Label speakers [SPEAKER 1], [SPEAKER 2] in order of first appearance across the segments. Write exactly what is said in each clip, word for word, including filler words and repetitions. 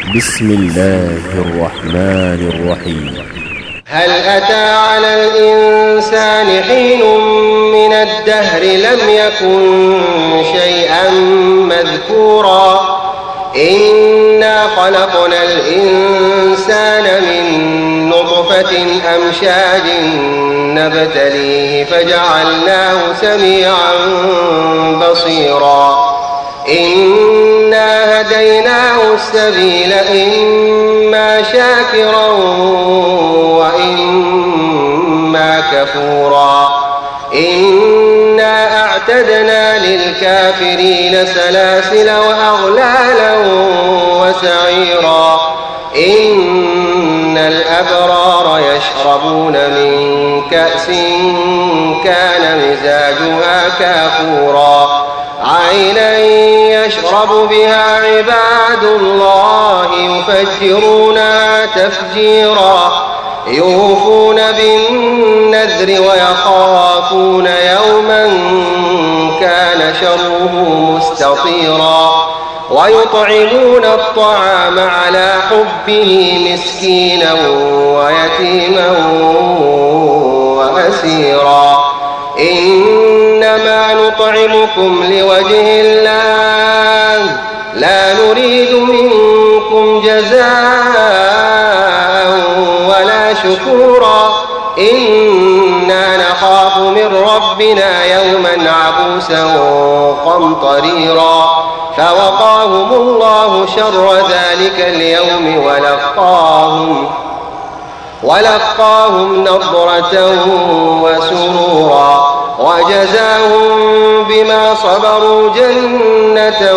[SPEAKER 1] بسم الله الرحمن الرحيم.
[SPEAKER 2] هل أتى على الإنسان حين من الدهر لم يكن شيئا مذكورا إنا خلقنا الإنسان من نطفة أمشاج نبتليه فجعلناه سميعا بصيرا إنا هديناه السبيل إما شاكرا وإما كفورا إنا أعتدنا للكافرين سلاسل وأغلالا وسعيرا إن الأبرار يشربون من كأس كان مزاجها كافورا عينا يشرب بها عباد الله يفجرونها تفجيرا يوفون بالنذر ويخافون يوما كان شره مستطيرا ويطعمون الطعام على حبه مسكينا ويتيما وأسيرا إنما نطعمكم لوجه الله لا نريد منكم جزاء ولا شكورا إنا نخاف من ربنا يوما عبوسا قمطريرا فوقاهم الله شر ذلك اليوم ولقاهم ولقاهم نضرة وسرورا وجزاهم بما صبروا جنة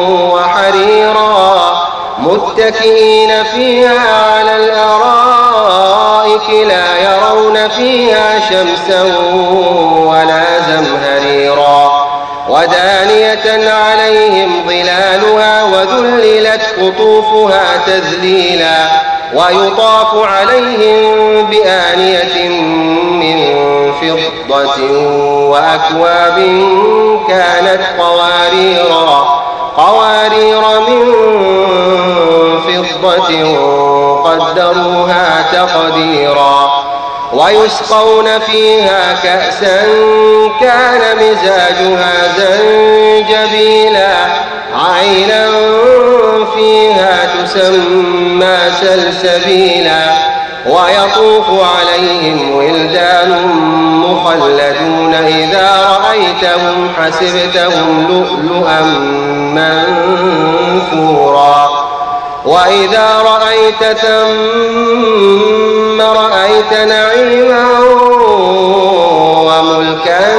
[SPEAKER 2] وحريرا متكئين فيها على الأرائك لا يرون فيها شمسا ولا زمهريرا ودانية عليهم ظلالها وذللت قطوفها تذليلا ويطاف عليهم بآنية من فضة وأكواب كانت قواريرا قوارير من فضة قدروها تقديرا ويسقون فيها كأسا كان مزاجها زنجبيلا عينا فيها تسمى سلسبيلا ويطوف عليهم ولدان مخلدون إذا رأيتهم حسبتهم لؤلؤا منثورا وإذا رأيت ثم رأيت نعيما وملكا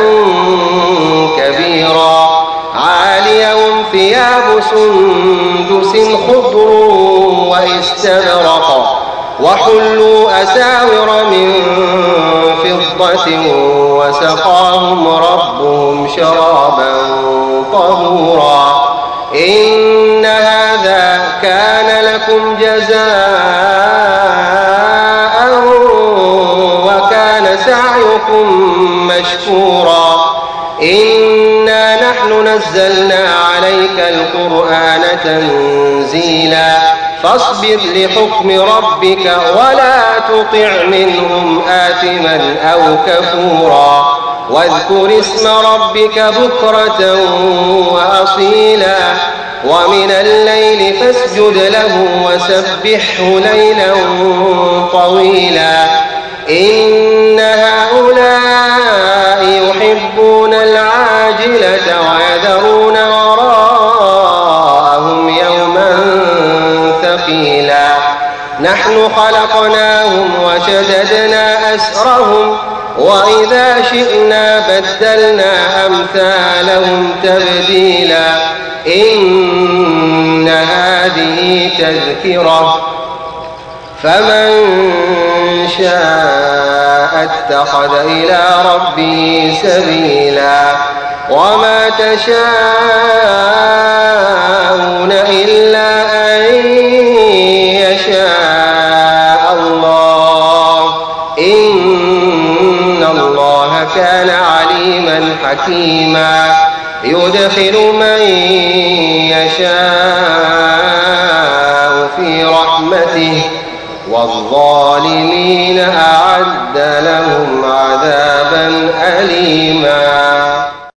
[SPEAKER 2] كبيرا عاليهم ثياب سندس خضر واستبرق وحلوا أساور من فضة وسقاهم ربهم شرابا طهورا إن هذا كان لكم جزاء وكان سعيكم مشكورا إنا نحن نزلنا عليك القرآن تنزيلا فاصبر لحكم ربك ولا تطع منهم آثما أو كفورا واذكر اسم ربك بكرة وأصيلا ومن الليل فاسجد له وسبحه ليلا طويلا إن هؤلاء يحبون العاجلة ويذرون وراءهم يوما ثقيلا نحن خلقناهم وشددنا أسرهم وإذا شئنا بدلنا أمثالهم تبديلا إن هذه تذكرة فمن شاء اتخذ إلى ربه سبيلا وما تشاءون إلا أن يشاء الله إن الله كان عليما حكيما يدخل من يشاء في رحمته والظالمين أعد لهم عذابا أليما.